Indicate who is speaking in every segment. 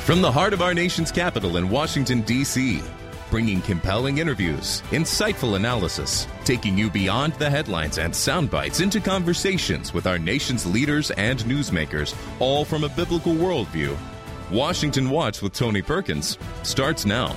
Speaker 1: From the heart of our nation's capital in Washington, D.C., bringing compelling interviews, insightful analysis, taking you beyond the headlines and sound bites into conversations with our nation's leaders and newsmakers, all from a biblical worldview. Washington Watch with Tony Perkins starts now.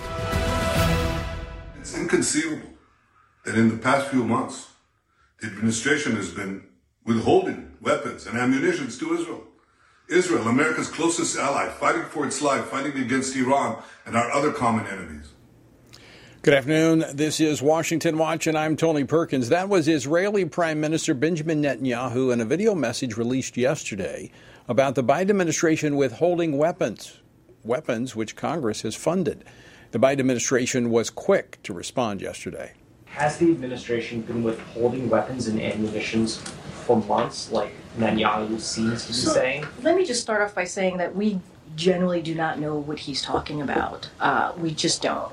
Speaker 2: It's inconceivable that in the past few months, the administration has been withholding weapons and ammunition to Israel. Israel, America's closest ally, fighting for its life, fighting against Iran and our other common enemies.
Speaker 3: Good afternoon. This is Washington Watch, and I'm Tony Perkins. That was Israeli Prime Minister Benjamin Netanyahu in a video message released yesterday about the Biden administration withholding weapons which Congress has funded. The Biden administration was quick to respond yesterday.
Speaker 4: Has the administration been withholding weapons and ammunition for months, like Netanyahu seems to be saying?
Speaker 5: Let me just start off by saying that we generally do not know what he's talking about. We just don't.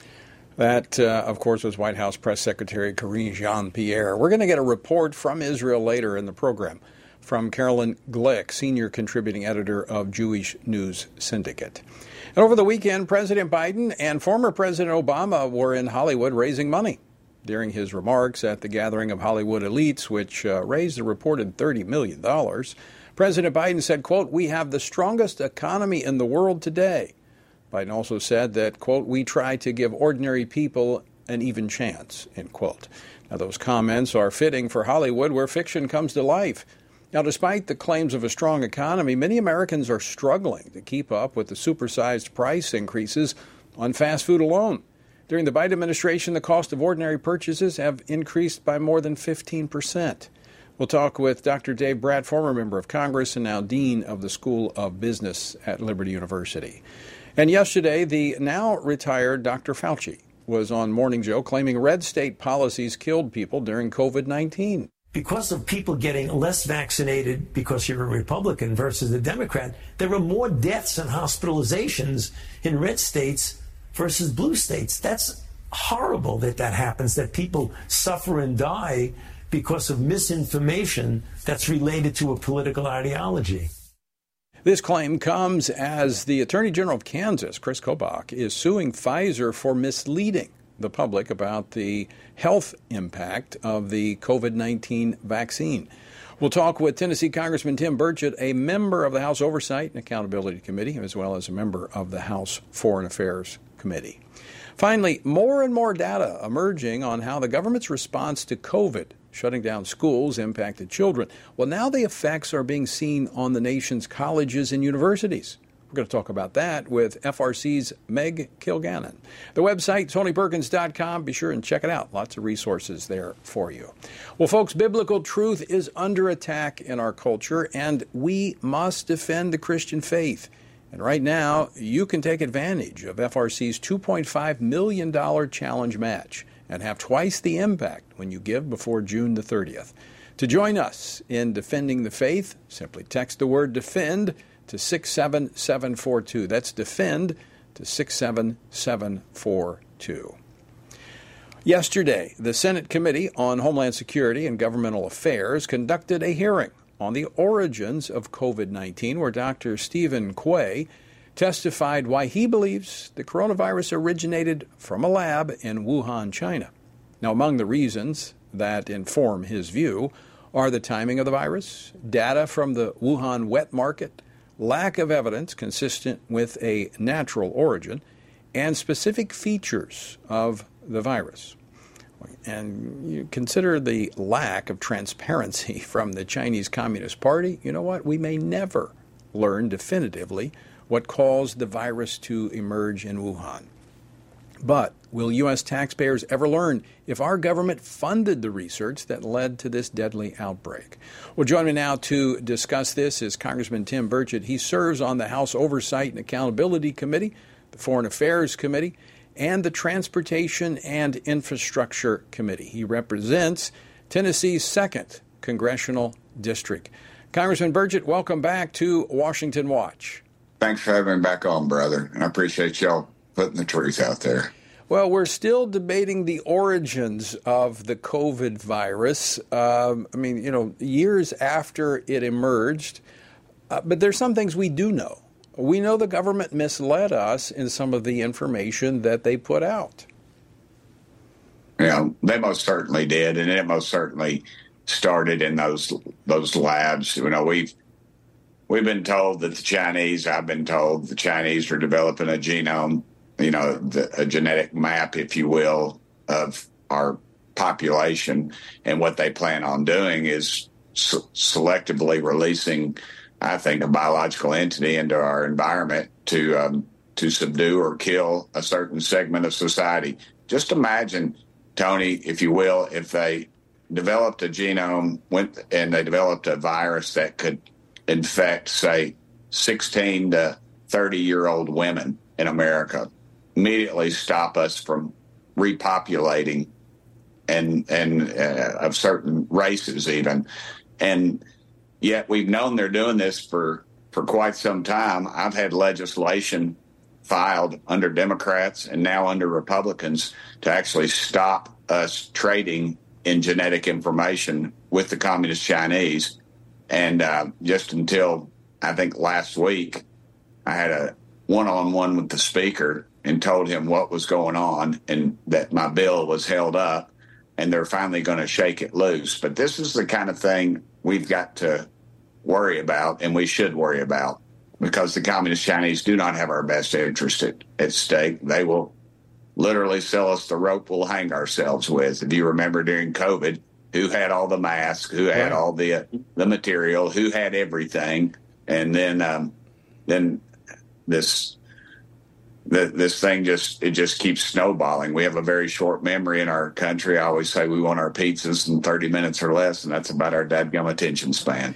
Speaker 3: That, of course, was White House Press Secretary Karine Jean-Pierre. We're going to get a report from Israel later in the program from Carolyn Glick, senior contributing editor of Jewish News Syndicate. And over the weekend, President Biden and former President Obama were in Hollywood raising money. During his remarks at the gathering of Hollywood elites, which raised a reported $30 million, President Biden said, quote, "We have the strongest economy in the world today." Biden also said that, quote, "We try to give ordinary people an even chance," end quote. Now, those comments are fitting for Hollywood, where fiction comes to life. Now, despite the claims of a strong economy, many Americans are struggling to keep up with the supersized price increases on fast food alone. During the Biden administration, the cost of ordinary purchases have increased by more than 15%. We'll talk with Dr. Dave Brat, former member of Congress and now dean of the School of Business at Liberty University. And yesterday, the now retired Dr. Fauci was on Morning Joe claiming red state policies killed people during COVID-19.
Speaker 6: Because of people getting less vaccinated because you're a Republican versus a Democrat, there are more deaths and hospitalizations in red states versus blue states. That's horrible that happens, that people suffer and die because of misinformation that's related to a political ideology.
Speaker 3: This claim comes as the Attorney General of Kansas, Chris Kobach, is suing Pfizer for misleading the public about the health impact of the COVID-19 vaccine. We'll talk with Tennessee Congressman Tim Burchett, a member of the House Oversight and Accountability Committee, as well as a member of the House Foreign Affairs Committee. Finally, more and more data emerging on how the government's response to COVID, shutting down schools, impacted children. Well, now the effects are being seen on the nation's colleges and universities. We're going to talk about that with FRC's Meg Kilgannon. The website, TonyPerkins.com. Be sure and check it out. Lots of resources there for you. Well, folks, biblical truth is under attack in our culture, and we must defend the Christian faith. And right now, you can take advantage of FRC's $2.5 million challenge match and have twice the impact when you give before June the 30th. To join us in defending the faith, simply text the word DEFEND to 67742. That's DEFEND to 67742. Yesterday, the Senate Committee on Homeland Security and Governmental Affairs conducted a hearing on the origins of COVID-19, where Dr. Stephen Quay testified why he believes the coronavirus originated from a lab in Wuhan, China. Now, among the reasons that inform his view are the timing of the virus, data from the Wuhan wet market, lack of evidence consistent with a natural origin, and specific features of the virus. And you consider the lack of transparency from the Chinese Communist Party, you know what? We may never learn definitively what caused the virus to emerge in Wuhan. But will U.S. taxpayers ever learn if our government funded the research that led to this deadly outbreak? Well, join me now to discuss this is Congressman Tim Burchett. He serves on the House Oversight and Accountability Committee, the Foreign Affairs Committee, and the Transportation and Infrastructure Committee. He represents Tennessee's 2nd Congressional District. Congressman Burchett, welcome back to Washington Watch.
Speaker 7: Thanks for having me back on, brother, and I appreciate y'all putting the truth out there.
Speaker 3: Well, we're still debating the origins of the COVID virus. Years after it emerged, but there's some things we do know. we know the government misled us in some of the information that they put out.
Speaker 7: Yeah, they most certainly did, and it most certainly started in those labs. You know, we've been told that I've been told the Chinese are developing a genome, you know, a genetic map, if you will, of our population, and what they plan on doing is selectively releasing, I think, a biological entity into our environment to subdue or kill a certain segment of society. Just imagine, Tony, if you will, if they developed a genome and they developed a virus that could infect, say, 16 to 30-year-old women in America, immediately stop us from repopulating and of certain races even. And yet we've known they're doing this for quite some time. I've had legislation filed under Democrats and now under Republicans to actually stop us trading in genetic information with the Communist Chinese. And just until, I think, last week, I had a one-on-one with the speaker and told him what was going on and that my bill was held up, and they're finally going to shake it loose. But this is the kind of thing we've got to worry about, and we should worry about, because the Communist Chinese do not have our best interest at stake. They will literally sell us the rope we'll hang ourselves with. If you remember during COVID, who had all the masks, who had all the material, who had everything, and then this thing just keeps snowballing. We have a very short memory in our country. I always say we want our pizzas in 30 minutes or less, and that's about our dadgum attention span.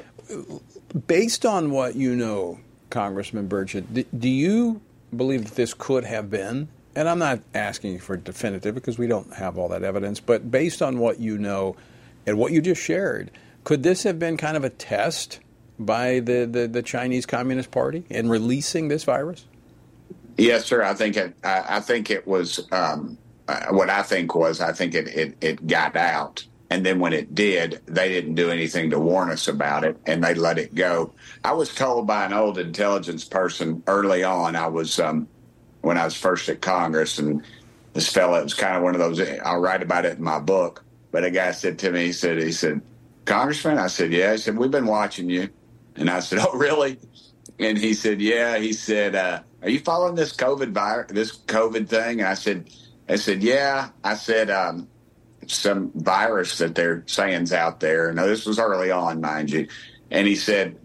Speaker 3: Based on what you know, Congressman Burchett, do you believe that this could have been, and I'm not asking you for definitive because we don't have all that evidence, but based on what you know and what you just shared, could this have been kind of a test by the Chinese Communist Party in releasing this virus?
Speaker 7: Yes, sir. I think it was what I think was, I think it got out. And then when it did, they didn't do anything to warn us about it, and they let it go. I was told by an old intelligence person early on, when I was first at Congress, and this fella, it was kind of one of those, I'll write about it in my book, but a guy said to me, he said, Congressman? I said, yeah. He said, we've been watching you. And I said, oh, really? And he said, yeah. He said, are you following this COVID thing? And I said, yeah. I said, some virus that they're saying's out there. Now, this was early on, mind you. And he said,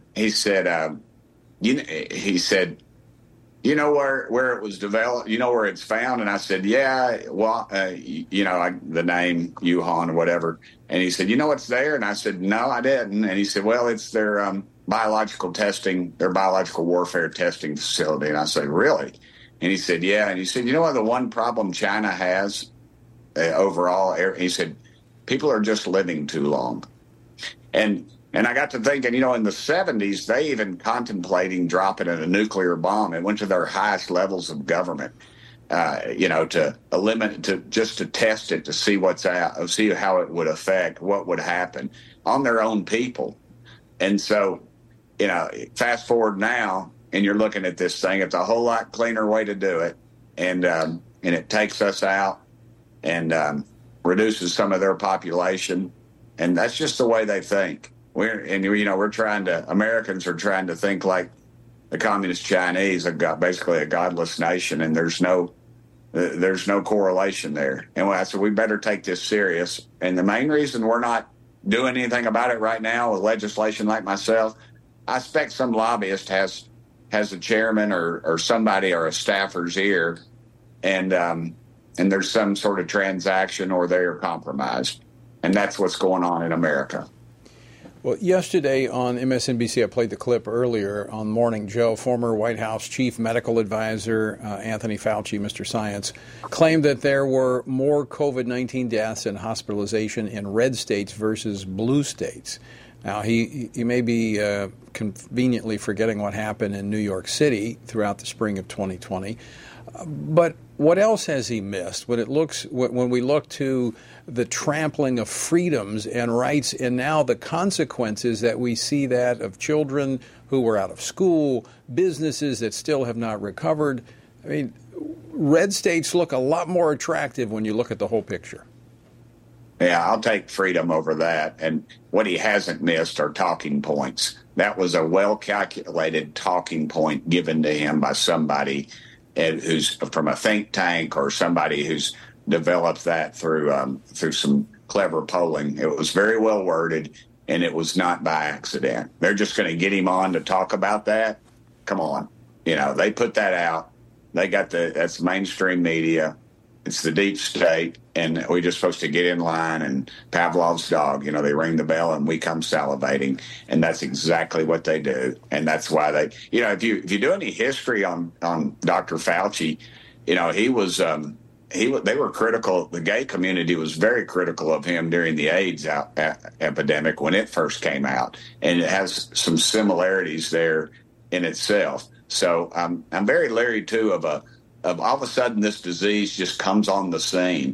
Speaker 7: you know where it was developed? You know where it's found? And I said, yeah. Well, the name Wuhan or whatever. And he said, you know what's there? And I said, no, I didn't. And he said, well, it's their biological warfare testing facility. And I said, really? And he said, yeah. And he said, you know what the one problem China has overall? He said, people are just living too long. And I got to thinking, in the 70s, they even contemplating dropping a nuclear bomb. It went to their highest levels of government, to eliminate, just to test it, to see what's out, see how it would affect, what would happen on their own people. And so, fast forward now, and you're looking at this thing. It's a whole lot cleaner way to do it, and it takes us out and reduces some of their population, and that's just the way they think. Americans are trying to think like the Communist Chinese have got basically a godless nation, and there's no correlation there. And I said, we better take this serious. And the main reason we're not doing anything about it right now with legislation like myself, I expect some lobbyist has a chairman or somebody or a staffer's ear, and there's some sort of transaction or they are compromised. And that's what's going on in America.
Speaker 3: Well, yesterday on MSNBC, I played the clip earlier on Morning Joe, former White House chief medical advisor Anthony Fauci, Mr. Science, claimed that there were more COVID-19 deaths and hospitalization in red states versus blue states. Now, he may be conveniently forgetting what happened in New York City throughout the spring of 2020. But what else has he missed when we look to the trampling of freedoms and rights, and now the consequences that we see that of children who were out of school, businesses that still have not recovered? I mean, red states look a lot more attractive when you look at the whole picture.
Speaker 7: Yeah, I'll take freedom over that. And what he hasn't missed are talking points. That was a well-calculated talking point given to him by somebody who's from a think tank or somebody who's developed that through some clever polling. It was very well worded, and it was not by accident. They're just going to get him on to talk about that. Come on. They put that out. They got that's mainstream media. It's the deep state, and we're just supposed to get in line, and Pavlov's dog, they ring the bell and we come salivating, and that's exactly what they do. And that's why they, if you do any history on Dr. Fauci, he was, they were critical. The gay community was very critical of him during the AIDS epidemic when it first came out, and it has some similarities there in itself. So I'm very leery too of all of a sudden this disease just comes on the scene,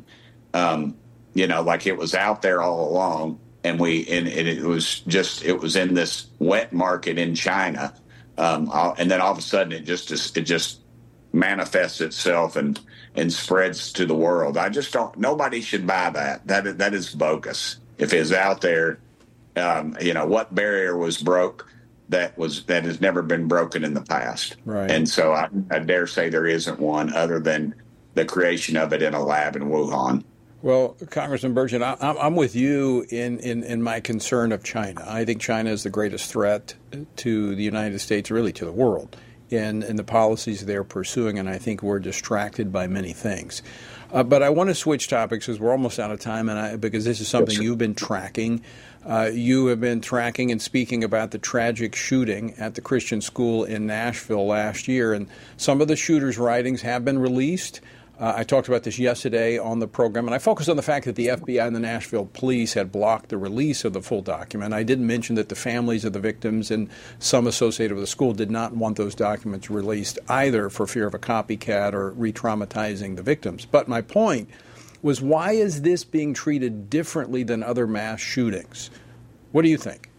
Speaker 7: like it was out there all along, and it was in this wet market in China, and then all of a sudden it just manifests itself and spreads to the world. I just don't. Nobody should buy that. That is bogus. If it's out there, what barrier was broke? That has never been broken in the past.
Speaker 3: Right.
Speaker 7: And so I dare say there isn't one other than the creation of it in a lab in Wuhan.
Speaker 3: Well, Congressman Burgett, I'm with you in my concern of China. I think China is the greatest threat to the United States, really to the world, in the policies they're pursuing, and I think we're distracted by many things. But I want to switch topics because we're almost out of time, and because this is something you've been tracking. You have been tracking and speaking about the tragic shooting at the Christian school in Nashville last year, and some of the shooter's writings have been released. I talked about this yesterday on the program, and I focused on the fact that the FBI and the Nashville police had blocked the release of the full document. I didn't mention that the families of the victims and some associated with the school did not want those documents released either for fear of a copycat or re-traumatizing the victims. But my point was, why is this being treated differently than other mass shootings? What do you think?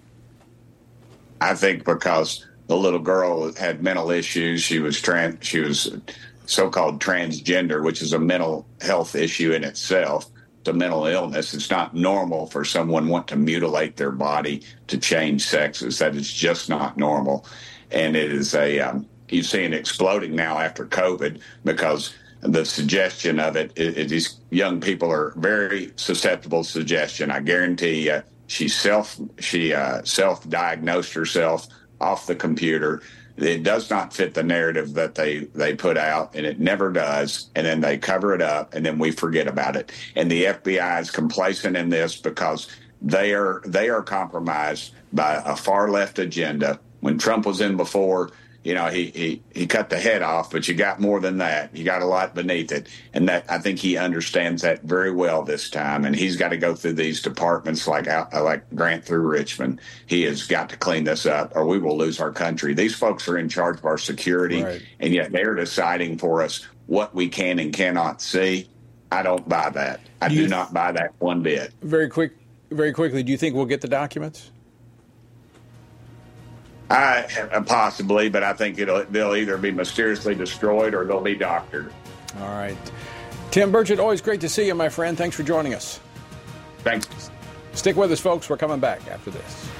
Speaker 7: I think because the little girl had mental issues. She was so-called transgender, which is a mental health issue in itself. It's a mental illness. It's not normal for someone want to mutilate their body to change sexes. That is just not normal. And it is you see it exploding now after COVID because the suggestion of it, these young people are very susceptible to suggestion. I guarantee you, she self-diagnosed herself off the computer. It does not fit the narrative that they put out, and it never does. And then they cover it up, and then we forget about it. And the FBI is complacent in this because they are compromised by a far left agenda. When Trump was in before, he cut the head off, but you got more than that. You got a lot beneath it. And that, I think he understands that very well this time. And he's got to go through these departments like Grant through Richmond. He has got to clean this up or we will lose our country. These folks are in charge of our security, right, and yet they're deciding for us what we can and cannot see. I don't buy that. I do not buy that one bit.
Speaker 3: Very quickly, do you think we'll get the documents?
Speaker 7: Possibly, but I think they'll either be mysteriously destroyed or they'll be doctored.
Speaker 3: All right. Tim Burgett, always great to see you, my friend. Thanks for joining us.
Speaker 7: Thanks.
Speaker 3: Stick with us, folks. We're coming back after this.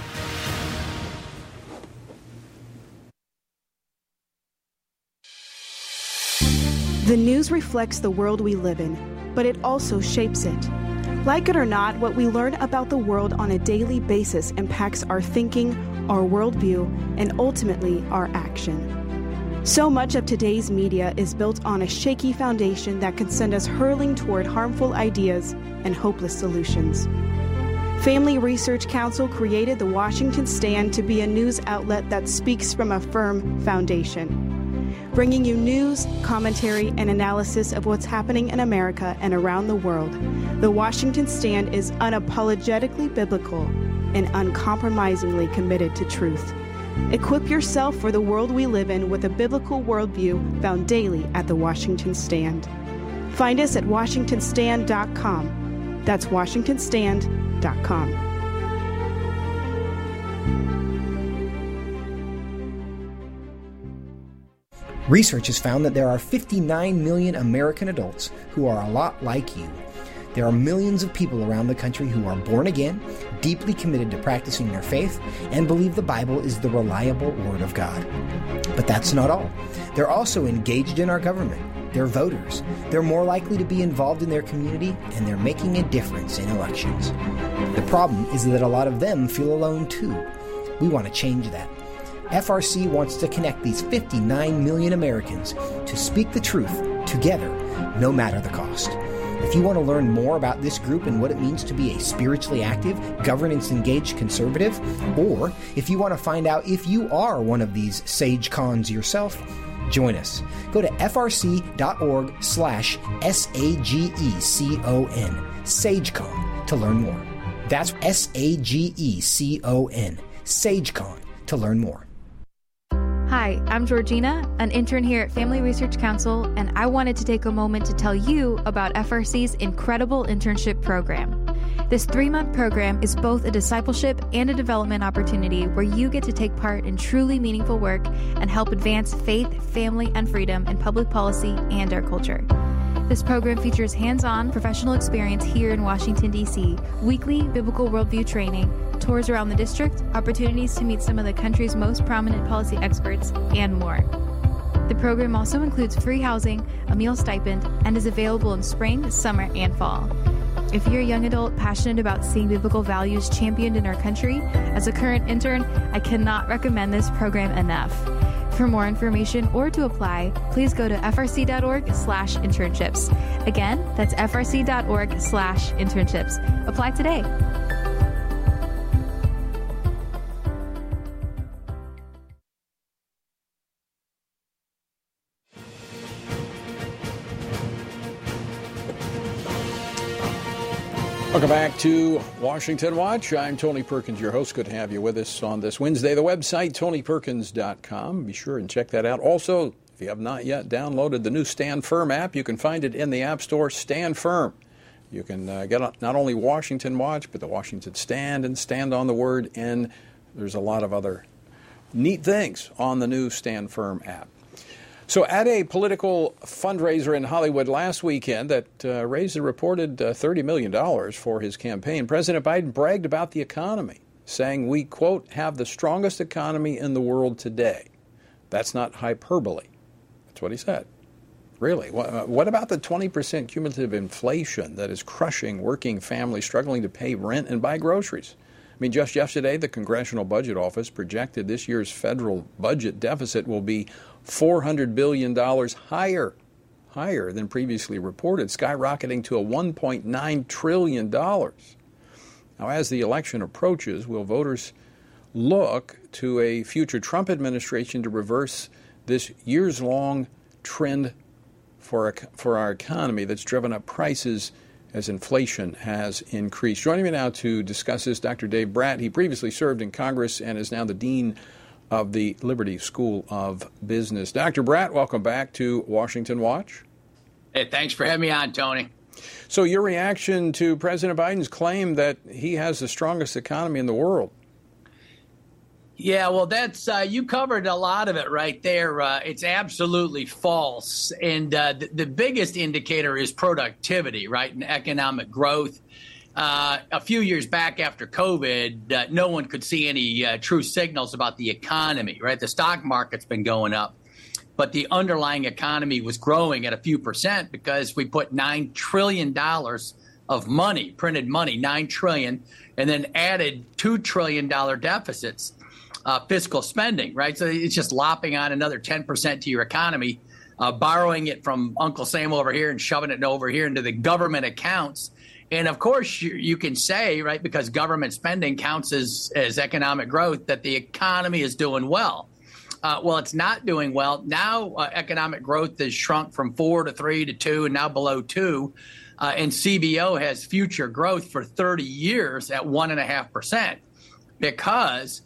Speaker 8: The news reflects the world we live in, but it also shapes it. Like it or not, what we learn about the world on a daily basis impacts our thinking, our worldview, and ultimately our action. So much of today's media is built on a shaky foundation that can send us hurling toward harmful ideas and hopeless solutions. Family Research Council created the Washington Stand to be a news outlet that speaks from a firm foundation, bringing you news, commentary, and analysis of what's happening in America and around the world. The Washington Stand is unapologetically biblical and uncompromisingly committed to truth. Equip yourself for the world we live in with a biblical worldview found daily at the Washington Stand. Find us at WashingtonStand.com. That's WashingtonStand.com.
Speaker 9: Research has found that there are 59 million American adults who are a lot like you. There are millions of people around the country who are born again, deeply committed to practicing their faith, and believe the Bible is the reliable Word of God. But that's not all. They're also engaged in our government. They're voters. They're more likely to be involved in their community, and they're making a difference in elections. The problem is that a lot of them feel alone too. We want to change that. FRC wants to connect these 59 million Americans to speak the truth together, no matter the cost. If you want to learn more about this group and what it means to be a spiritually active, governance-engaged conservative, or if you want to find out if you are one of these sage cons yourself, join us. Go to frc.org/SAGECON, SageCon, to learn more. That's SAGECON, SageCon, to learn more.
Speaker 10: Hi, I'm Georgina, an intern here at Family Research Council, and I wanted to take a moment to tell you about FRC's incredible internship program. This 3-month program is both a discipleship and a development opportunity where you get to take part in truly meaningful work and help advance faith, family, and freedom in public policy and our culture. This program features hands-on professional experience here in Washington, D.C., weekly biblical worldview training, tours around the district, opportunities to meet some of the country's most prominent policy experts, and more. The program also includes free housing, a meal stipend, and is available in spring, summer, and fall. If you're a young adult passionate about seeing biblical values championed in our country, as a current intern, I cannot recommend this program enough. For more information or to apply, please go to frc.org/internships. Again, that's frc.org/internships. Apply today.
Speaker 3: Welcome back to Washington Watch. I'm Tony Perkins, your host. Good to have you with us on this Wednesday. The website, TonyPerkins.com. Be sure and check that out. Also, if you have not yet downloaded the new Stand Firm app, you can find it in the App Store, Stand Firm. You can get not only Washington Watch, but the Washington Stand and Stand on the Word. And there's a lot of other neat things on the new Stand Firm app. So at a political fundraiser in Hollywood last weekend that raised a reported $30 million for his campaign, President Biden bragged about the economy, saying we, quote, have the strongest economy in the world today. That's not hyperbole. That's what he said. Really? What about the 20% cumulative inflation that is crushing working families struggling to pay rent and buy groceries? I mean, just yesterday, the Congressional Budget Office projected this year's federal budget deficit will be $400 billion higher than previously reported, skyrocketing to a $1.9 trillion. Now, as the election approaches, will voters look to a future Trump administration to reverse this years-long trend for our economy that's driven up prices as inflation has increased? Joining me now to discuss this, Dr. Dave Brat. He previously served in Congress and is now the Dean of the Liberty School of Business. Dr. Brat, welcome back to Washington Watch.
Speaker 11: Hey, thanks for having me on, Tony.
Speaker 3: So your reaction to President Biden's claim that he has the strongest economy in the world?
Speaker 11: Yeah, well, that's you covered a lot of it right there. It's absolutely false. And the biggest indicator is productivity, right, and economic growth. A few years back after COVID, no one could see any true signals about the economy, right? The stock market's been going up, but the underlying economy was growing at a few percent because we put $9 trillion of money, printed money, $9 trillion, and then added $2 trillion deficits, fiscal spending, right? So it's just lopping on another 10% to your economy, borrowing it from Uncle Sam over here and shoving it over here into the government accounts. And, of course, you can say, right, because government spending counts as economic growth, that the economy is doing well. Well, it's not doing well. Now economic growth has shrunk from 4 to 3 to 2 and now below 2. And CBO has future growth for 30 years at 1.5% because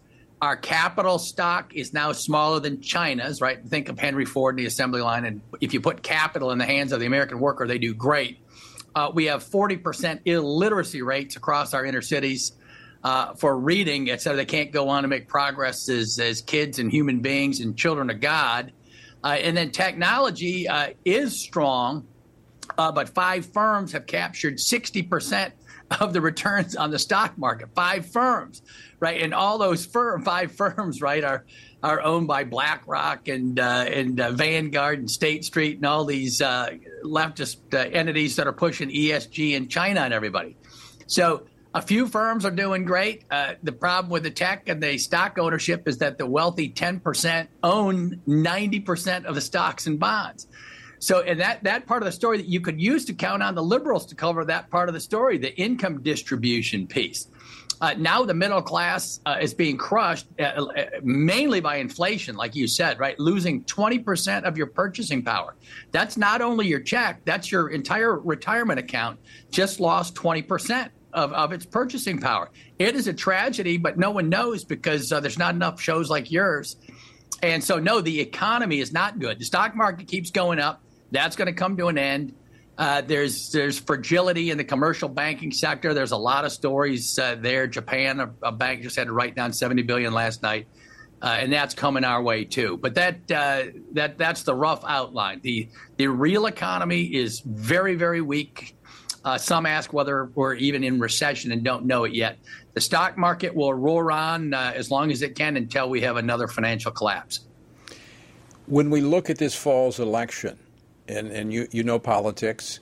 Speaker 11: Our capital stock is now smaller than China's, right? Think of Henry Ford and the assembly line. And if you put capital in the hands of the American worker, they do great. We have 40% illiteracy rates across our inner cities for reading, et cetera. They can't go on to make progress as kids and human beings and children of God. And then technology is strong, but 5 firms have captured 60% of the returns on the stock market. 5 firms, right? And all those 5 firms, right, are owned by BlackRock and Vanguard and State Street and all these leftist entities that are pushing ESG in China and everybody. So a few firms are doing great. The problem with the tech and the stock ownership is that the wealthy 10% own 90% of the stocks and bonds. So, and that part of the story that you could use to count on the liberals to cover that part of the story, the income distribution piece. Now the middle class is being crushed mainly by inflation, like you said, right? Losing 20% of your purchasing power. That's not only your check, that's your entire retirement account just lost 20% of its purchasing power. It is a tragedy, but no one knows because there's not enough shows like yours. And so, no, the economy is not good. The stock market keeps going up. That's going to come to an end. There's fragility in the commercial banking sector. There's a lot of stories there. Japan, a bank just had to write down $70 billion last night, and that's coming our way too. But that's the rough outline. The real economy is very, very weak. Some ask whether we're even in recession and don't know it yet. The stock market will roar on as long as it can until we have another financial collapse.
Speaker 3: When we look at this fall's election, and you know politics,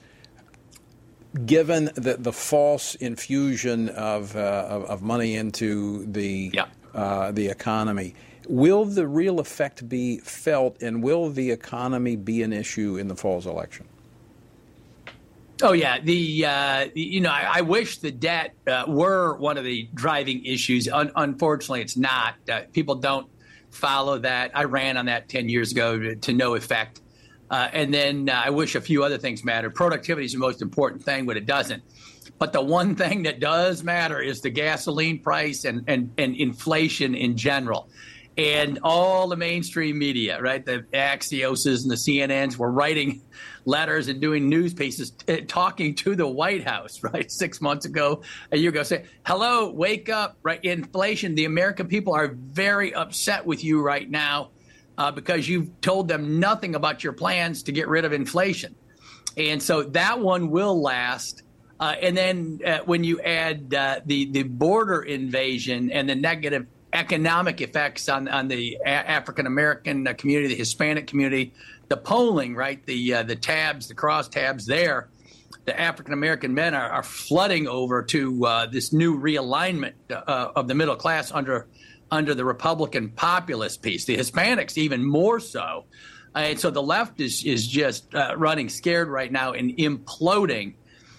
Speaker 3: given the false infusion of money into the economy, will the real effect be felt, and will the economy be an issue in the fall's election?
Speaker 11: Oh, yeah. I wish the debt were one of the driving issues. Unfortunately, it's not. People don't follow that. I ran on that 10 years ago to no effect. And then I wish a few other things mattered. Productivity is the most important thing, but it doesn't. But the one thing that does matter is the gasoline price and inflation in general. And all the mainstream media, right, the Axioses and the CNNs were writing letters and doing news pieces talking to the White House, right, 6 months ago, a year ago, saying, hello, wake up, right, inflation. The American people are very upset with you right now because you've told them nothing about your plans to get rid of inflation. And so that one will last. And then when you add the border invasion and the negative economic effects on the African-American community, the Hispanic community, the polling, right, the tabs, the crosstabs there, the African-American men are flooding over to this new realignment of the middle class under the Republican populist piece. The Hispanics even more so. And so the left is just running scared right now and imploding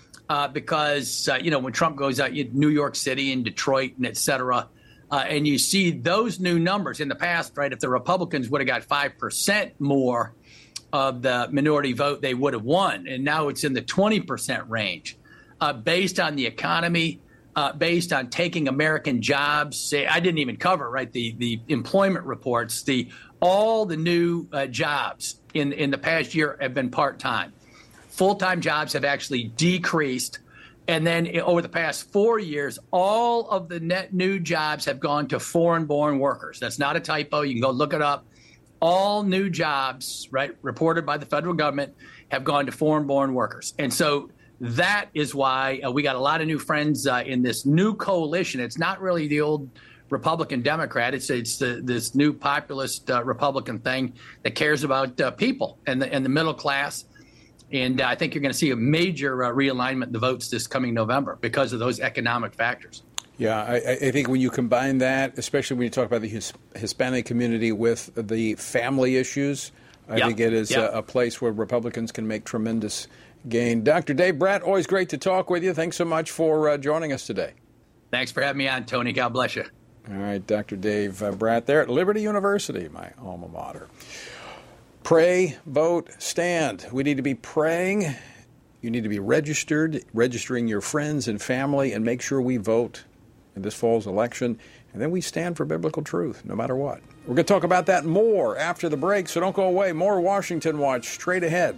Speaker 11: because, when Trump goes out, New York City and Detroit and et cetera, and you see those new numbers in the past, right? If the Republicans would have got 5% more of the minority vote, they would have won. And now it's in the 20% range based on the economy, based on taking American jobs. I didn't even cover, right, the employment reports. All the new jobs in the past year have been part-time. Full-time jobs have actually decreased. And then over the past 4 years, all of the net new jobs have gone to foreign-born workers. That's not a typo. You can go look it up. All new jobs, right, reported by the federal government have gone to foreign-born workers. And so that is why we got a lot of new friends in this new coalition. It's not really the old Republican-Democrat. It's this new populist Republican thing that cares about people and the middle class. And I think you're going to see a major realignment in the votes this coming November because of those economic factors.
Speaker 3: Yeah, I think when you combine that, especially when you talk about the Hispanic community with the family issues, I think it is a place where Republicans can make tremendous gain. Dr. Dave Brat, always great to talk with you. Thanks so much for joining us today.
Speaker 11: Thanks for having me on, Tony. God bless you.
Speaker 3: All right, Dr. Dave Brat there at Liberty University, my alma mater. Pray, vote, stand. We need to be praying. You need to be registering your friends and family, and make sure we vote in this fall's election. And then we stand for biblical truth, no matter what. We're going to talk about that more after the break, so don't go away. More Washington Watch straight ahead.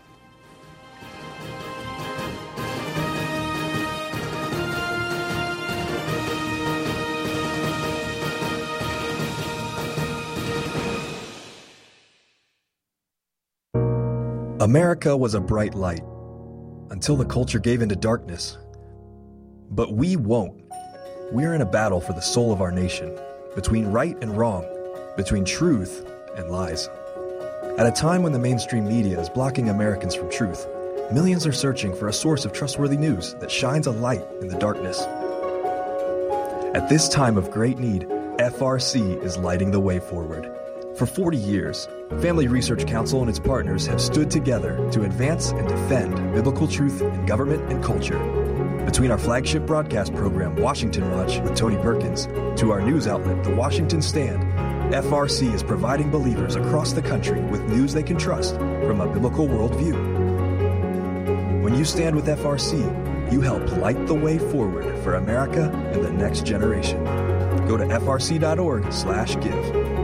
Speaker 12: America was a bright light until the culture gave into darkness. But we won't. We're in a battle for the soul of our nation, between right and wrong, between truth and lies. At a time when the mainstream media is blocking Americans from truth, millions are searching for a source of trustworthy news that shines a light in the darkness. At this time of great need, FRC is lighting the way forward. For 40 years, Family Research Council and its partners have stood together to advance and defend biblical truth in government and culture. Between our flagship broadcast program, Washington Watch with Tony Perkins, to our news outlet, The Washington Stand, FRC is providing believers across the country with news they can trust from a biblical worldview. When you stand with FRC, you help light the way forward for America and the next generation. Go to frc.org/give.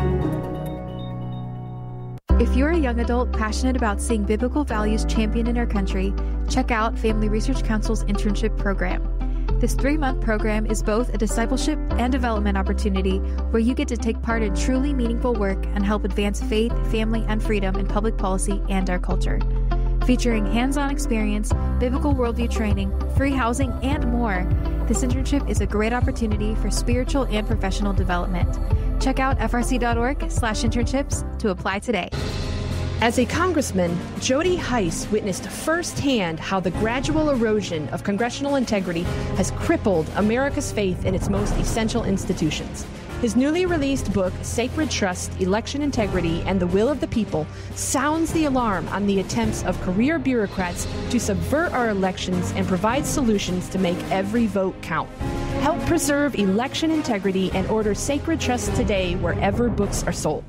Speaker 10: If you're a young adult passionate about seeing biblical values championed in our country, check out Family Research Council's internship program. This 3-month program is both a discipleship and development opportunity where you get to take part in truly meaningful work and help advance faith, family, and freedom in public policy and our culture. Featuring hands-on experience, biblical worldview training, free housing, and more, this internship is a great opportunity for spiritual and professional development. Check out frc.org/internships to apply today.
Speaker 13: As a congressman, Jody Hice witnessed firsthand how the gradual erosion of congressional integrity has crippled America's faith in its most essential institutions. His newly released book, Sacred Trust, Election Integrity, and the Will of the People, sounds the alarm on the attempts of career bureaucrats to subvert our elections and provide solutions to make every vote count. Help preserve election integrity and order Sacred Trust today wherever books are sold.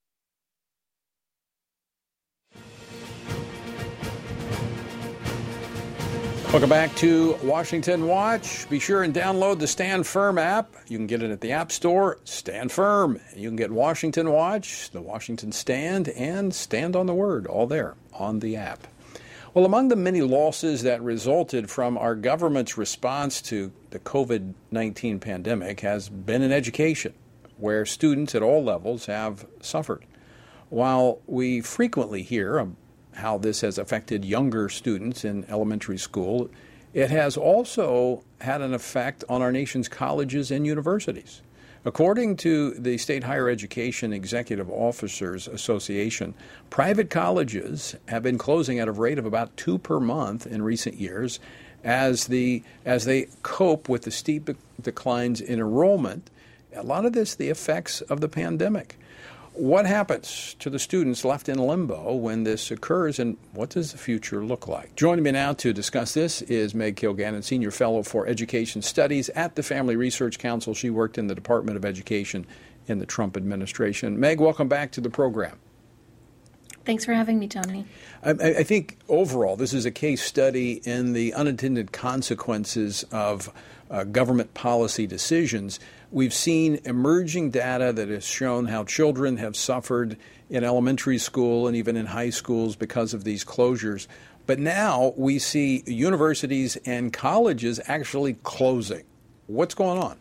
Speaker 3: Welcome back to Washington Watch. Be sure and download the Stand Firm app. You can get it at the App Store, Stand Firm. You can get Washington Watch, the Washington Stand, and Stand on the Word, all there on the app. Well, among the many losses that resulted from our government's response to the COVID-19 pandemic has been in education, where students at all levels have suffered. While we frequently hear how this has affected younger students in elementary school, it has also had an effect on our nation's colleges and universities. According to the State Higher Education Executive Officers Association, private colleges have been closing at a rate of about 2 per month in recent years as they cope with the steep declines in enrollment. A lot of this, the effects of the pandemic. What happens to the students left in limbo when this occurs, and what does the future look like? Joining me now to discuss this is Meg Kilgannon, Senior Fellow for Education Studies at the Family Research Council. She worked in the Department of Education in the Trump administration. Meg, welcome back to the program.
Speaker 5: Thanks for having me, Tony.
Speaker 3: I think overall this is a case study in the unintended consequences of government policy decisions. We've seen emerging data that has shown how children have suffered in elementary school and even in high schools because of these closures. But now we see universities and colleges actually closing. What's going on?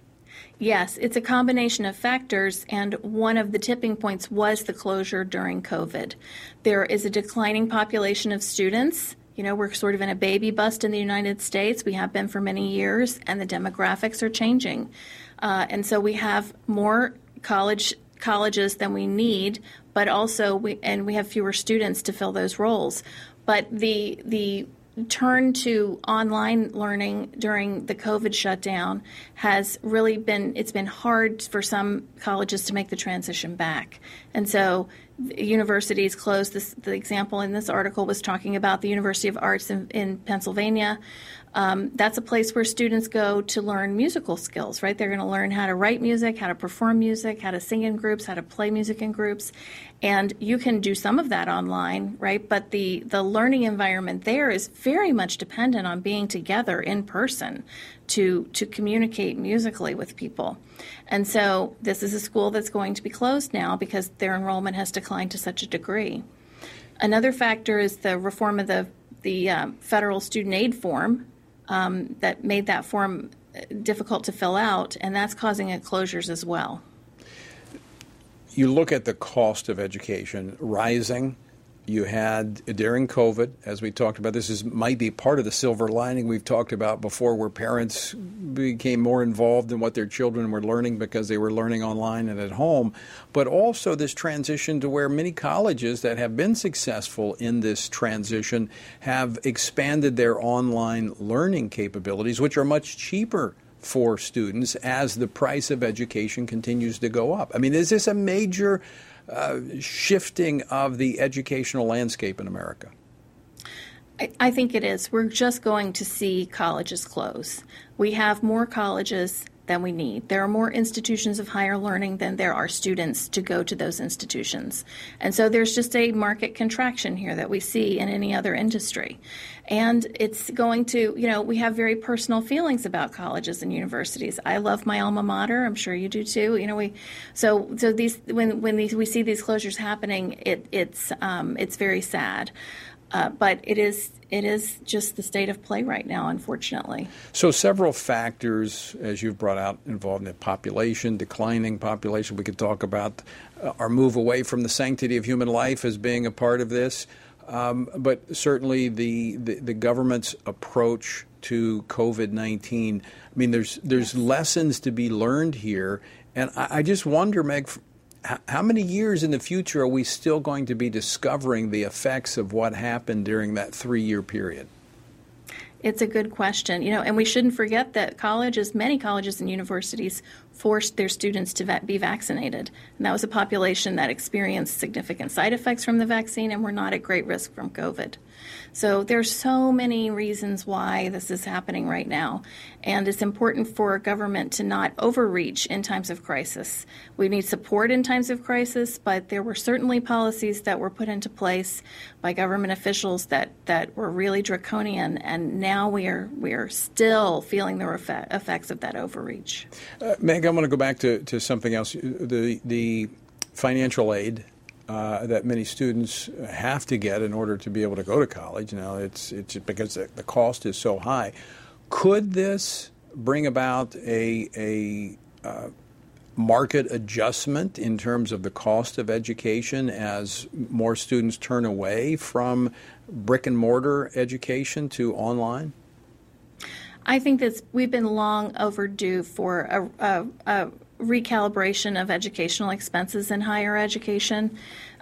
Speaker 5: Yes, it's a combination of factors, and one of the tipping points was the closure during COVID. There is a declining population of students. You know, we're sort of in a baby bust in the United States. We have been for many years, and the demographics are changing. And so we have more colleges than we need, but also we have fewer students to fill those roles. But the turn to online learning during the COVID shutdown has really been hard for some colleges to make the transition back. And so universities closed. The example in this article was talking about the University of Arts in Pennsylvania. That's a place where students go to learn musical skills, right? They're going to learn how to write music, how to perform music, how to sing in groups, how to play music in groups. And you can do some of that online, right? But the learning environment there is very much dependent on being together in person to communicate musically with people. And so this is a school that's going to be closed now because their enrollment has declined to such a degree. Another factor is the reform of the federal student aid form that made that form difficult to fill out, and that's causing closures as well.
Speaker 3: You look at the cost of education rising. You had, during COVID, as we talked about, might be part of the silver lining we've talked about before, where parents became more involved in what their children were learning because they were learning online and at home. But also this transition to where many colleges that have been successful in this transition have expanded their online learning capabilities, which are much cheaper for students as the price of education continues to go up. I mean, is this a major shifting of the educational landscape in America?
Speaker 5: I think it is. We're just going to see colleges close. We have more colleges than we need. There are more institutions of higher learning than there are students to go to those institutions. And so there's just a market contraction here that we see in any other industry. And it's going to, we have very personal feelings about colleges and universities. I love my alma mater. I'm sure you do too. So these when we see these closures happening, it's very sad. But it is just the state of play right now, unfortunately.
Speaker 3: So several factors, as you've brought out, involved in the population, declining population. We could talk about our move away from the sanctity of human life as being a part of this. But certainly the government's approach to COVID-19. I mean, there's lessons to be learned here. And I just wonder, Meg, how many years in the future are we still going to be discovering the effects of what happened during that 3-year period?
Speaker 5: It's a good question, and we shouldn't forget that many colleges and universities forced their students to be vaccinated. And that was a population that experienced significant side effects from the vaccine and were not at great risk from COVID. So there's so many reasons why this is happening right now. And it's important for government to not overreach in times of crisis. We need support in times of crisis, but there were certainly policies that were put into place by government officials that were really draconian, and now we are still feeling the effects of that overreach.
Speaker 3: Meg, I'm going to go back to something else. The financial aid that many students have to get in order to be able to go to college. It's because the cost is so high. Could this bring about a market adjustment in terms of the cost of education as more students turn away from brick and mortar education to online?
Speaker 5: I think that we've been long overdue for a recalibration of educational expenses in higher education.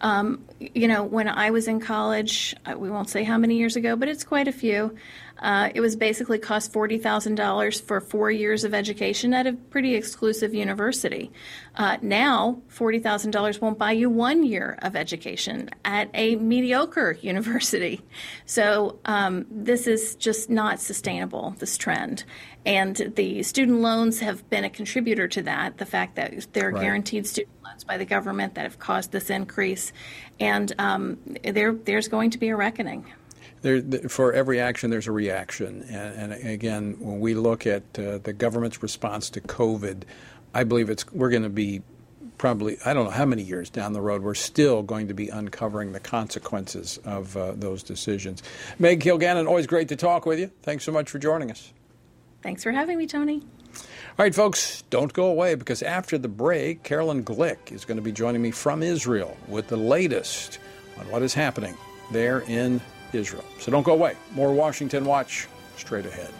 Speaker 5: When I was in college, we won't say how many years ago, but it's quite a few. It was basically cost $40,000 for 4 years of education at a pretty exclusive university. Now, $40,000 won't buy you 1 year of education at a mediocre university. So this is just not sustainable, this trend. And the student loans have been a contributor to that, the fact that they're guaranteed student loans by the government that have caused this increase. And there's going to be a reckoning.
Speaker 3: For every action, there's a reaction. And again, when we look at the government's response to COVID, I believe we're going to be probably, I don't know how many years down the road, we're still going to be uncovering the consequences of those decisions. Meg Kilgannon, always great to talk with you. Thanks so much for joining us.
Speaker 5: Thanks for having me, Tony.
Speaker 3: All right, folks, don't go away, because after the break, Carolyn Glick is going to be joining me from Israel with the latest on what is happening there in Israel. So don't go away. More Washington Watch straight ahead.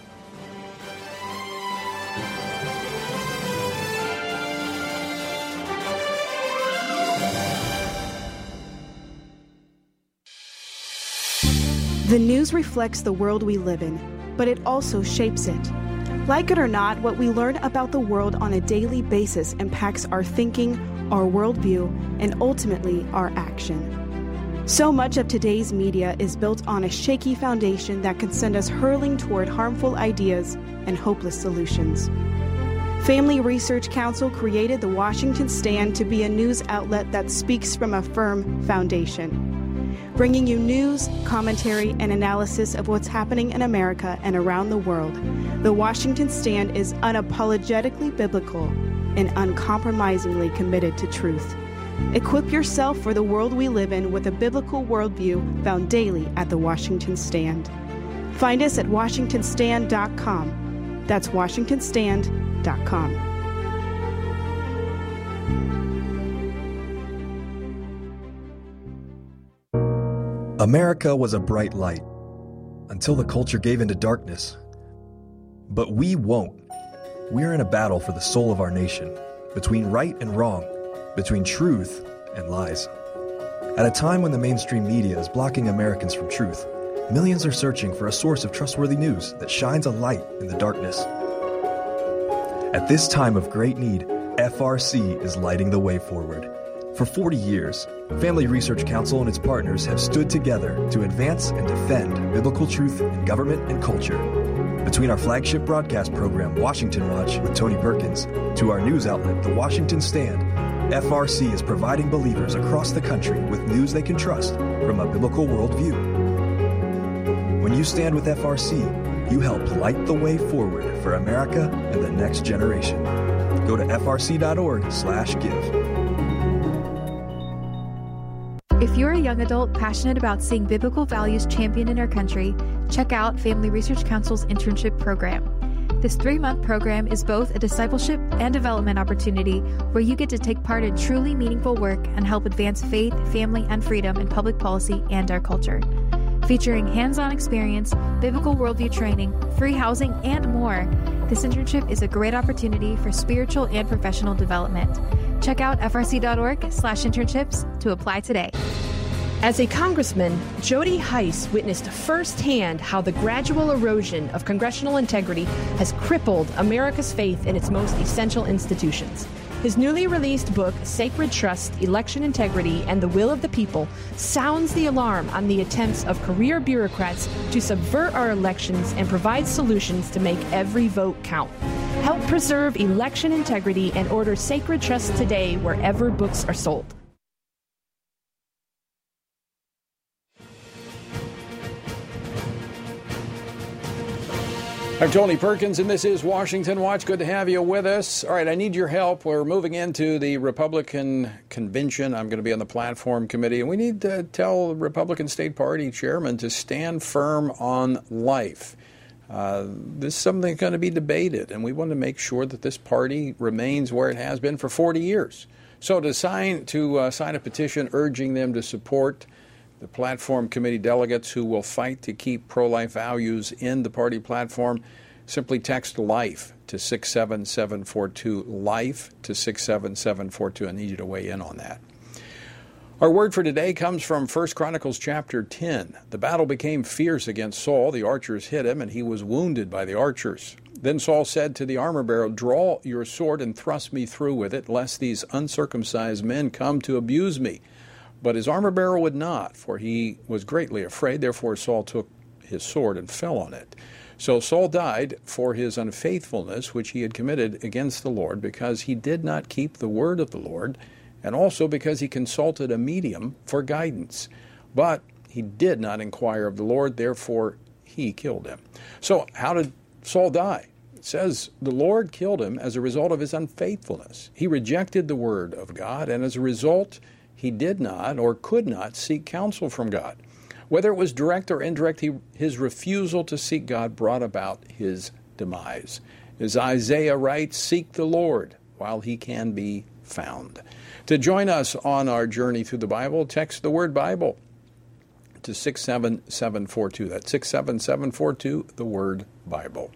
Speaker 8: The news reflects the world we live in, but it also shapes it. Like it or not, what we learn about the world on a daily basis impacts our thinking, our worldview, and ultimately our action. So much of today's media is built on a shaky foundation that can send us hurling toward harmful ideas and hopeless solutions. Family Research Council created the Washington Stand to be a news outlet that speaks from a firm foundation, bringing you news, commentary, and analysis of what's happening in America and around the world. The Washington Stand is unapologetically biblical and uncompromisingly committed to truth. Equip yourself for the world we live in with a biblical worldview found daily at The Washington Stand. Find us at WashingtonStand.com. That's WashingtonStand.com.
Speaker 12: America was a bright light until the culture gave into darkness. But we won't. We're in a battle for the soul of our nation, between right and wrong, between truth and lies. At a time when the mainstream media is blocking Americans from truth, millions are searching for a source of trustworthy news that shines a light in the darkness. At this time of great need, FRC is lighting the way forward. For 40 years, Family Research Council and its partners have stood together to advance and defend biblical truth in government and culture. Between our flagship broadcast program, Washington Watch with Tony Perkins, to our news outlet, The Washington Stand, FRC is providing believers across the country with news they can trust from a biblical worldview. When you stand with FRC, you help light the way forward for America and the next generation. Go to frc.org/give.
Speaker 10: If you're a young adult passionate about seeing biblical values championed in our country, check out Family Research Council's internship program. This 3-month program is both a discipleship and development opportunity where you get to take part in truly meaningful work and help advance faith, family, and freedom in public policy and our culture. Featuring hands-on experience, biblical worldview training, free housing, and more, this internship is a great opportunity for spiritual and professional development. Check out frc.org/internships to apply today.
Speaker 13: As a congressman, Jody Hice witnessed firsthand how the gradual erosion of congressional integrity has crippled America's faith in its most essential institutions. His newly released book, Sacred Trust, Election Integrity, and the Will of the People, sounds the alarm on the attempts of career bureaucrats to subvert our elections and provide solutions to make every vote count. Help preserve election integrity and order Sacred Trust today wherever books are sold.
Speaker 3: I'm Tony Perkins, and this is Washington Watch. Good to have you with us. All right, I need your help. We're moving into the Republican convention. I'm going to be on the platform committee, and we need to tell the Republican State Party chairman to stand firm on life. This is something that's going to be debated, and we want to make sure that this party remains where it has been for 40 years. So to sign a petition urging them to support the platform committee delegates who will fight to keep pro-life values in the party platform, simply text LIFE to 67742, LIFE to 67742. I need you to weigh in on that. Our word for today comes from 1 Chronicles chapter 10. The battle became fierce against Saul. The archers hit him, and he was wounded by the archers. Then Saul said to the armor-bearer, "Draw your sword and thrust me through with it, lest these uncircumcised men come to abuse me." But his armor-bearer would not, for he was greatly afraid. Therefore Saul took his sword and fell on it. So Saul died for his unfaithfulness, which he had committed against the Lord, because he did not keep the word of the Lord, and also because he consulted a medium for guidance. But he did not inquire of the Lord, therefore he killed him. So how did Saul die? It says the Lord killed him as a result of his unfaithfulness. He rejected the word of God, and as a result, he did not or could not seek counsel from God. Whether it was direct or indirect, his refusal to seek God brought about his demise. As Isaiah writes, "Seek the Lord while he can be found." To join us on our journey through the Bible, text the word Bible to 67742. That's 67742, the word Bible.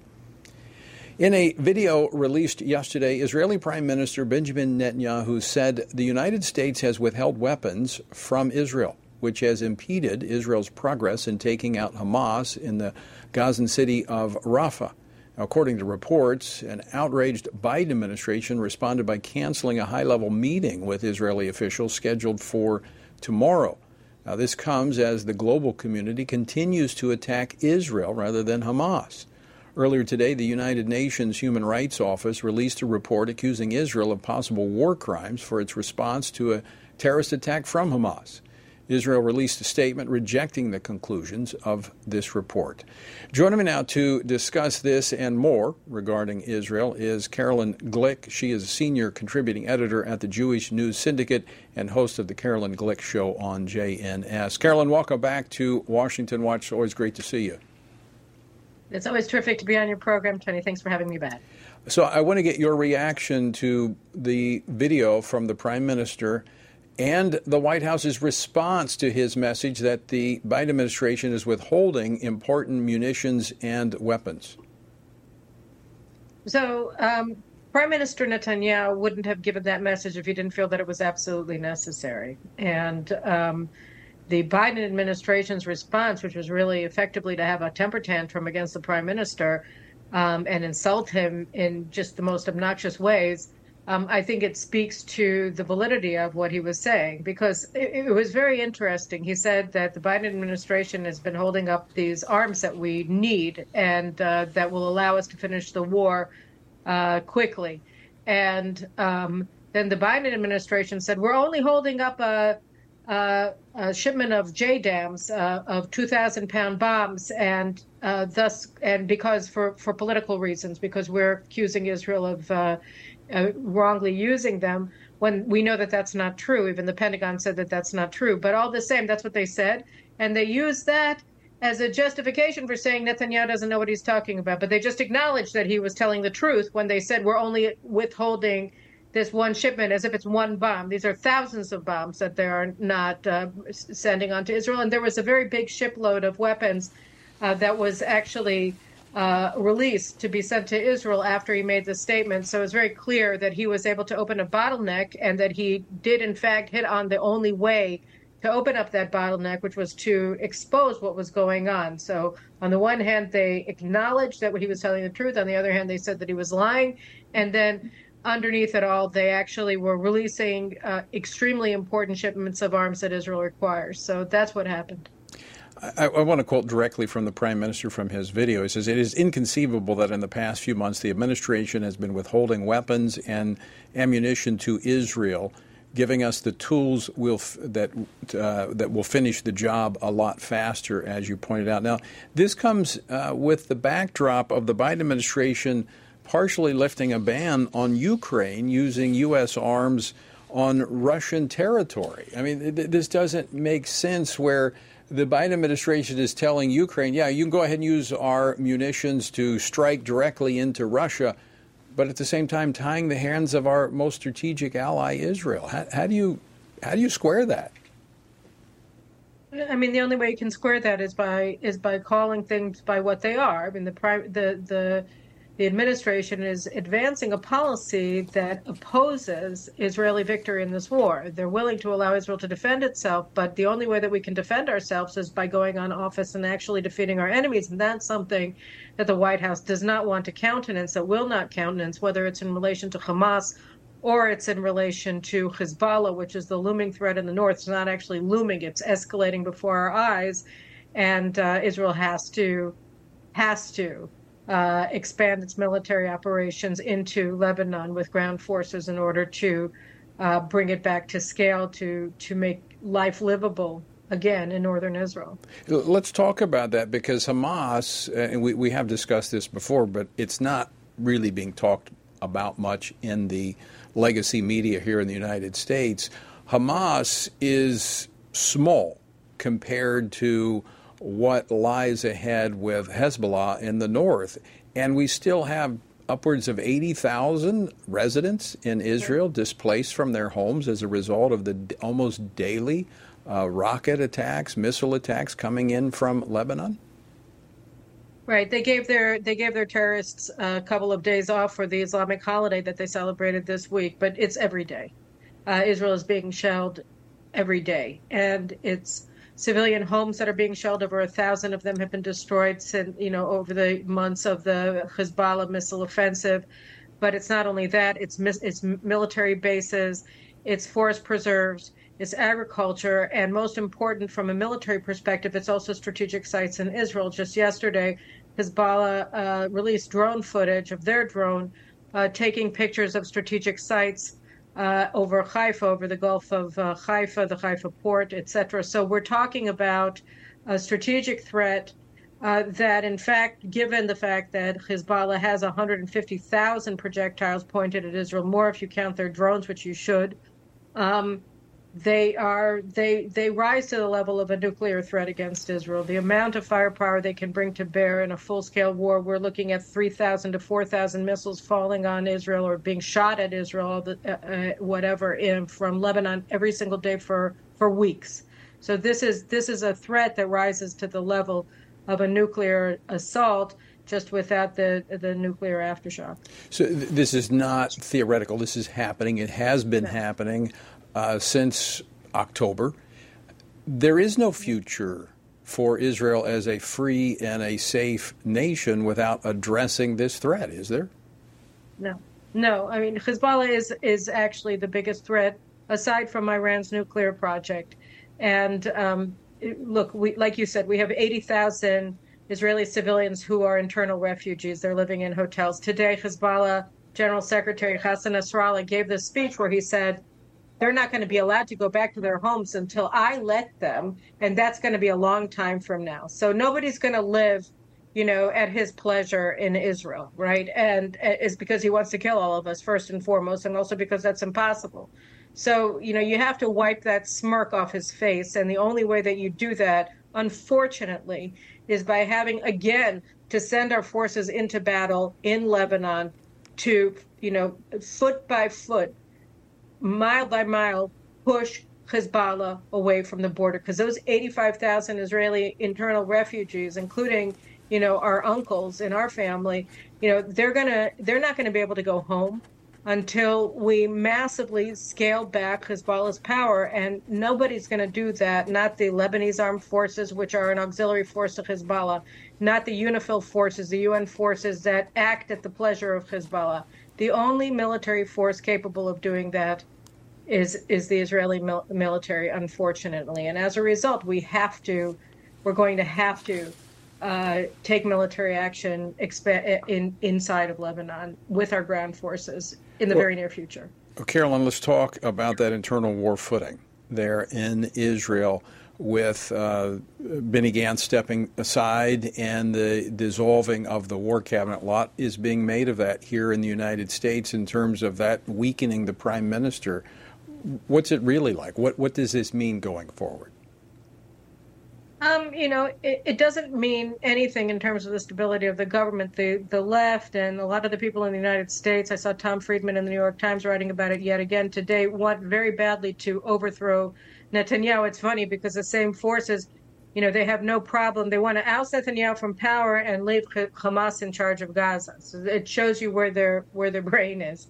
Speaker 3: In a video released yesterday, Israeli Prime Minister Benjamin Netanyahu said the United States has withheld weapons from Israel, which has impeded Israel's progress in taking out Hamas in the Gazan city of Rafah. Now, according to reports, an outraged Biden administration responded by canceling a high-level meeting with Israeli officials scheduled for tomorrow. Now, this comes as the global community continues to attack Israel rather than Hamas. Earlier today, the United Nations Human Rights Office released a report accusing Israel of possible war crimes for its response to a terrorist attack from Hamas. Israel released a statement rejecting the conclusions of this report. Joining me now to discuss this and more regarding Israel is Carolyn Glick. She is a senior contributing editor at the Jewish News Syndicate and host of the Carolyn Glick Show on JNS. Carolyn, welcome back to Washington Watch. It's always great to see you.
Speaker 14: It's always terrific to be on your program, Tony. Thanks for having me back.
Speaker 3: So I want to get your reaction to the video from the Prime Minister and the White House's response to his message that the Biden administration is withholding important munitions and weapons.
Speaker 14: So Prime Minister Netanyahu wouldn't have given that message if he didn't feel that it was absolutely necessary. And the Biden administration's response, which was really effectively to have a temper tantrum against the Prime Minister and insult him in just the most obnoxious ways, I think it speaks to the validity of what he was saying, because it was very interesting. He said that the Biden administration has been holding up these arms that we need and that will allow us to finish the war quickly. And then the Biden administration said, we're only holding up a shipment of JDAMs, of 2,000-pound bombs, and because for political reasons, because we're accusing Israel of wrongly using them, when we know that that's not true. Even the Pentagon said that that's not true. But all the same, that's what they said. And they used that as a justification for saying Netanyahu doesn't know what he's talking about. But they just acknowledged that he was telling the truth when they said we're only withholding this one shipment as if it's one bomb. These are thousands of bombs that they are not sending on to Israel. And there was a very big shipload of weapons that was actually released to be sent to Israel after he made the statement. So it was very clear that he was able to open a bottleneck and that he did, in fact, hit on the only way to open up that bottleneck, which was to expose what was going on. So on the one hand, they acknowledged that he was telling the truth. On the other hand, they said that he was lying. And then underneath it all, they actually were releasing extremely important shipments of arms that Israel requires. So that's what happened.
Speaker 3: I want to quote directly from the Prime Minister from his video. He says, "It is inconceivable that in the past few months the administration has been withholding weapons and ammunition to Israel, giving us the tools that will finish the job a lot faster," as you pointed out. Now, this comes with the backdrop of the Biden administration partially lifting a ban on Ukraine using U.S. arms on Russian territory. I mean, this doesn't make sense where the Biden administration is telling Ukraine, yeah, you can go ahead and use our munitions to strike directly into Russia, but at the same time tying the hands of our most strategic ally, Israel. How do you square that?
Speaker 14: I mean, the only way you can square that is by calling things by what they are. I mean, the administration is advancing a policy that opposes Israeli victory in this war. They're willing to allow Israel to defend itself, but the only way that we can defend ourselves is by going on offense and actually defeating our enemies. And that's something that the White House does not want to countenance, that will not countenance, whether it's in relation to Hamas or it's in relation to Hezbollah, which is the looming threat in the north. It's not actually looming, it's escalating before our eyes. And Israel has to expand its military operations into Lebanon with ground forces in order to bring it back to scale to make life livable again in northern Israel.
Speaker 3: Let's talk about that, because Hamas, and we have discussed this before, but it's not really being talked about much in the legacy media here in the United States. Hamas is small compared to what lies ahead with Hezbollah in the north. And we still have upwards of 80,000 residents in Israel displaced from their homes as a result of the almost daily rocket attacks, missile attacks coming in from Lebanon.
Speaker 14: Right. They gave their terrorists a couple of days off for the Islamic holiday that they celebrated this week, but it's every day. Israel is being shelled every day, and it's civilian homes that are being shelled. Over 1,000 of them have been destroyed since, over the months of the Hezbollah missile offensive. But it's not only that; it's military bases, it's forest preserves, it's agriculture, and most important from a military perspective, it's also strategic sites in Israel. Just yesterday, Hezbollah released drone footage of their drone taking pictures of strategic sites over Haifa, over the Gulf of Haifa, the Haifa port, etc. So we're talking about a strategic threat that, in fact, given the fact that Hezbollah has 150,000 projectiles pointed at Israel, more if you count their drones, which you should, they rise to the level of a nuclear threat against Israel. The amount of firepower they can bring to bear in a full-scale war, we're looking at 3,000 to 4,000 missiles falling on Israel or being shot at Israel, from Lebanon every single day for weeks. So this is a threat that rises to the level of a nuclear assault, just without the nuclear aftershock.
Speaker 3: So this is not theoretical. This is happening. It has been happening since October. There is no future for Israel as a free and a safe nation without addressing this threat, is there?
Speaker 14: No. I mean, Hezbollah is actually the biggest threat, aside from Iran's nuclear project. And look, like you said, we have 80,000 Israeli civilians who are internal refugees. They're living in hotels. Today, Hezbollah General Secretary Hassan Nasrallah gave this speech where he said, they're not going to be allowed to go back to their homes until I let them, and that's going to be a long time from now. So nobody's going to live, at his pleasure in Israel, right? And it's because he wants to kill all of us, first and foremost, and also because that's impossible. So, you have to wipe that smirk off his face, and the only way that you do that, unfortunately, is by having, again, to send our forces into battle in Lebanon to, foot by foot, mile by mile, push Hezbollah away from the border, because those 85,000 Israeli internal refugees, including, our uncles in our family, they're not going to be able to go home until we massively scale back Hezbollah's power, and nobody's going to do that. Not the Lebanese armed forces, which are an auxiliary force of Hezbollah, not the UNIFIL forces, the UN forces that act at the pleasure of Hezbollah. The only military force capable of doing that is the Israeli military, unfortunately. And as a result, we're going to have to take military action inside of Lebanon with our ground forces in the very near future.
Speaker 3: Carolyn, let's talk about that internal war footing there in Israel with Benny Gantz stepping aside and the dissolving of the war cabinet. A lot is being made of that here in the United States in terms of that weakening the prime minister. What's it really like? What does this mean going forward?
Speaker 14: It doesn't mean anything in terms of the stability of the government. The left and a lot of the people in the United States, I saw Tom Friedman in the New York Times writing about it yet again today, want very badly to overthrow Netanyahu. It's funny because the same forces, they have no problem. They want to oust Netanyahu from power and leave Hamas in charge of Gaza. So it shows you where their brain is.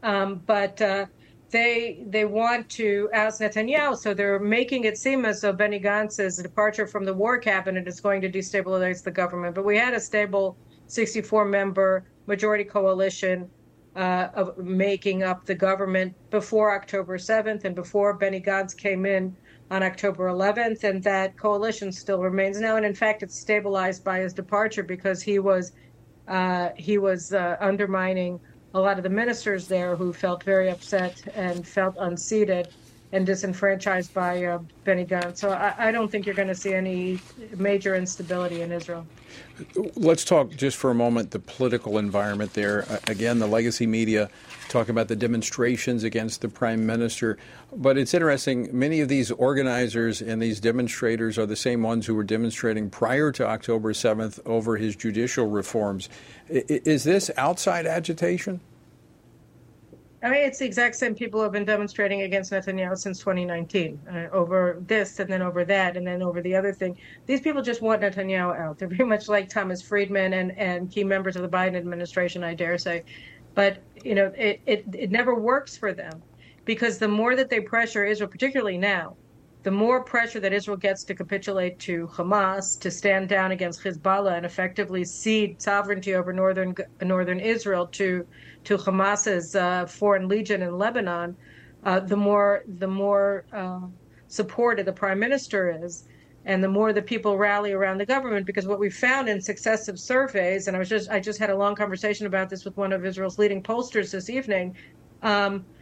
Speaker 14: They want to oust Netanyahu, so they're making it seem as though Benny Gantz's departure from the war cabinet is going to destabilize the government. But we had a stable 64-member majority coalition of making up the government before October 7th and before Benny Gantz came in on October 11th, and that coalition still remains now. And in fact, it's stabilized by his departure because he was undermining a lot of the ministers there who felt very upset and felt unseated and disenfranchised by Benny Gantz. So I don't think you're going to see any major instability in Israel.
Speaker 3: Let's talk just for a moment the political environment there. Again, the legacy media talk about the demonstrations against the prime minister. But it's interesting, many of these organizers and these demonstrators are the same ones who were demonstrating prior to October 7th over his judicial reforms. Is this outside agitation?
Speaker 14: I mean, it's the exact same people who have been demonstrating against Netanyahu since 2019, over this and then over that and then over the other thing. These people just want Netanyahu out. They're very much like Thomas Friedman and key members of the Biden administration, I dare say. But, it never works for them, because the more that they pressure Israel, particularly now, the more pressure that Israel gets to capitulate to Hamas, to stand down against Hezbollah and effectively cede sovereignty over northern Israel to Hamas's foreign legion in Lebanon, the more supported the prime minister is, and the more the people rally around the government. Because what we found in successive surveys, and I just had a long conversation about this with one of Israel's leading pollsters this evening,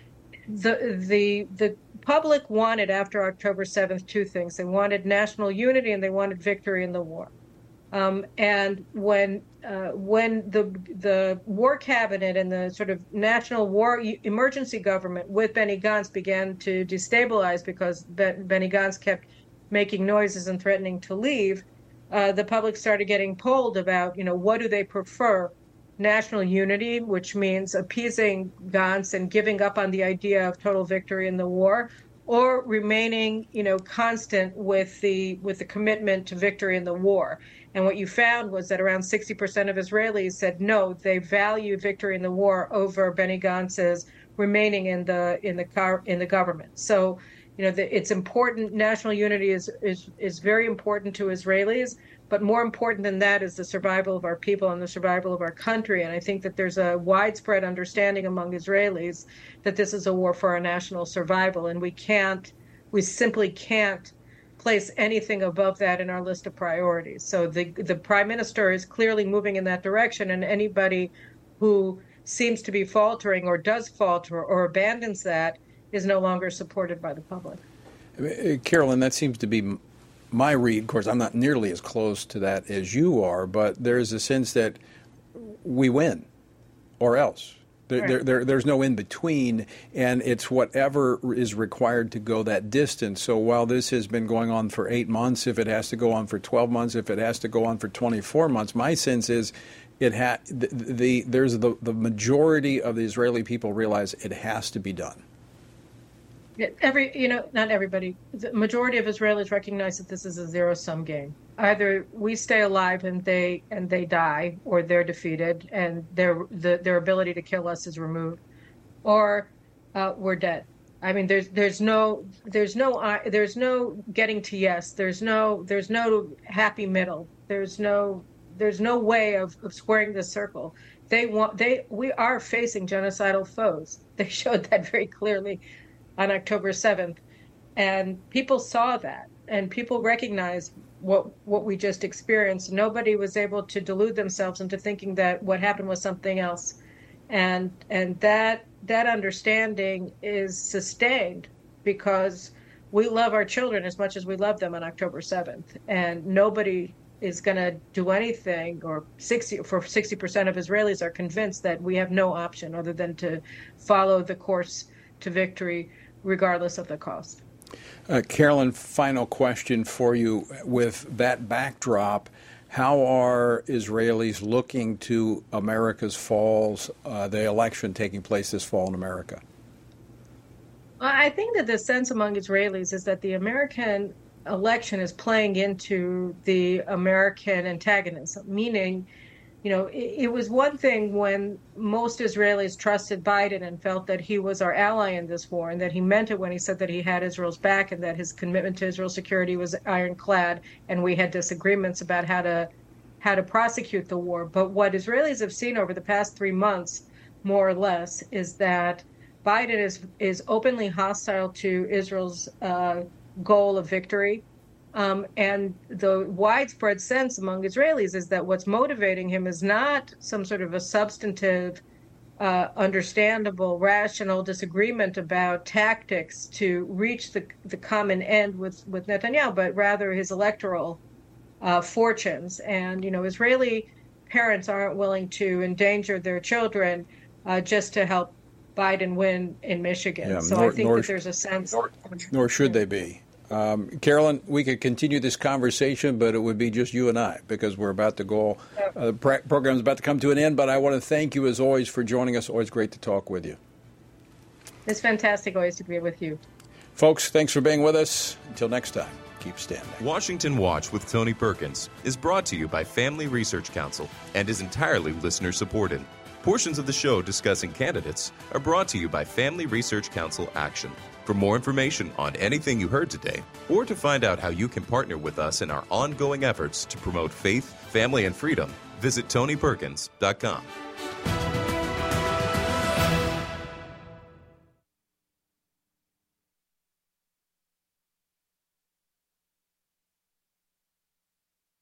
Speaker 14: the public wanted after October 7th two things. They wanted national unity and they wanted victory in the war. And when the war cabinet and the sort of national war emergency government with Benny Gantz began to destabilize because Benny Gantz kept making noises and threatening to leave, the public started getting polled about, what do they prefer? National unity, which means appeasing Gantz and giving up on the idea of total victory in the war, or remaining, constant with the commitment to victory in the war. And what you found was that around 60% of Israelis said no, they value victory in the war over Benny Gantz's remaining in the government. So, it's important. National unity is very important to Israelis, but more important than that is the survival of our people and the survival of our country. And I think that there's a widespread understanding among Israelis that this is a war for our national survival, and we simply can't place anything above that in our list of priorities. So the prime minister is clearly moving in that direction, and anybody who seems to be faltering or does falter or abandons that is no longer supported by the public.
Speaker 3: Carolyn, that seems to be my read. Of course, I'm not nearly as close to that as you are, but there's a sense that we win or else. There's no in between, and it's whatever is required to go that distance. So while this has been going on for 8 months, if it has to go on for 12 months, if it has to go on for 24 months, my sense is there's the majority of the Israeli people realize it has to be done.
Speaker 14: Not everybody. The majority of Israelis recognize that this is a zero-sum game. Either we stay alive and they die, or they're defeated and their ability to kill us is removed, or we're dead. I mean, there's no getting to yes. There's no happy middle. There's no way of squaring this circle. We are facing genocidal foes. They showed that very clearly on October 7th. And people saw that, and people recognized what we just experienced. Nobody was able to delude themselves into thinking that what happened was something else. And that understanding is sustained because we love our children as much as we love them on October 7th. And nobody is going to do anything, or 60% of Israelis are convinced that we have no option other than to follow the course to victory, regardless of the cost.
Speaker 3: Carolyn, final question for you. With that backdrop, how are Israelis looking to America's falls, the election taking place this fall in America?
Speaker 14: I think that the sense among Israelis is that the American election is playing into the American antagonism, meaning, it was one thing when most Israelis trusted Biden and felt that he was our ally in this war, and that he meant it when he said that he had Israel's back and that his commitment to Israel's security was ironclad, and we had disagreements about how to prosecute the war. But what Israelis have seen over the past 3 months, more or less, is that Biden is openly hostile to Israel's goal of victory. And the widespread sense among Israelis is that what's motivating him is not some sort of a substantive, understandable, rational disagreement about tactics to reach the common end with Netanyahu, but rather his electoral fortunes. And, Israeli parents aren't willing to endanger their children just to help Biden win in Michigan.
Speaker 3: Yeah,
Speaker 14: so I think that there's a sense.
Speaker 3: Nor should they be. Carolyn, we could continue this conversation, but it would be just you and I because we're about to go. The program is about to come to an end, but I want to thank you as always for joining us. Always great to talk with you.
Speaker 14: It's fantastic always to be with you.
Speaker 3: Folks, thanks for being with us. Until next time, keep standing.
Speaker 1: Washington Watch with Tony Perkins is brought to you by Family Research Council and is entirely listener-supported. Portions of the show discussing candidates are brought to you by Family Research Council Action. For more information on anything you heard today, or to find out how you can partner with us in our ongoing efforts to promote faith, family, and freedom, visit TonyPerkins.com.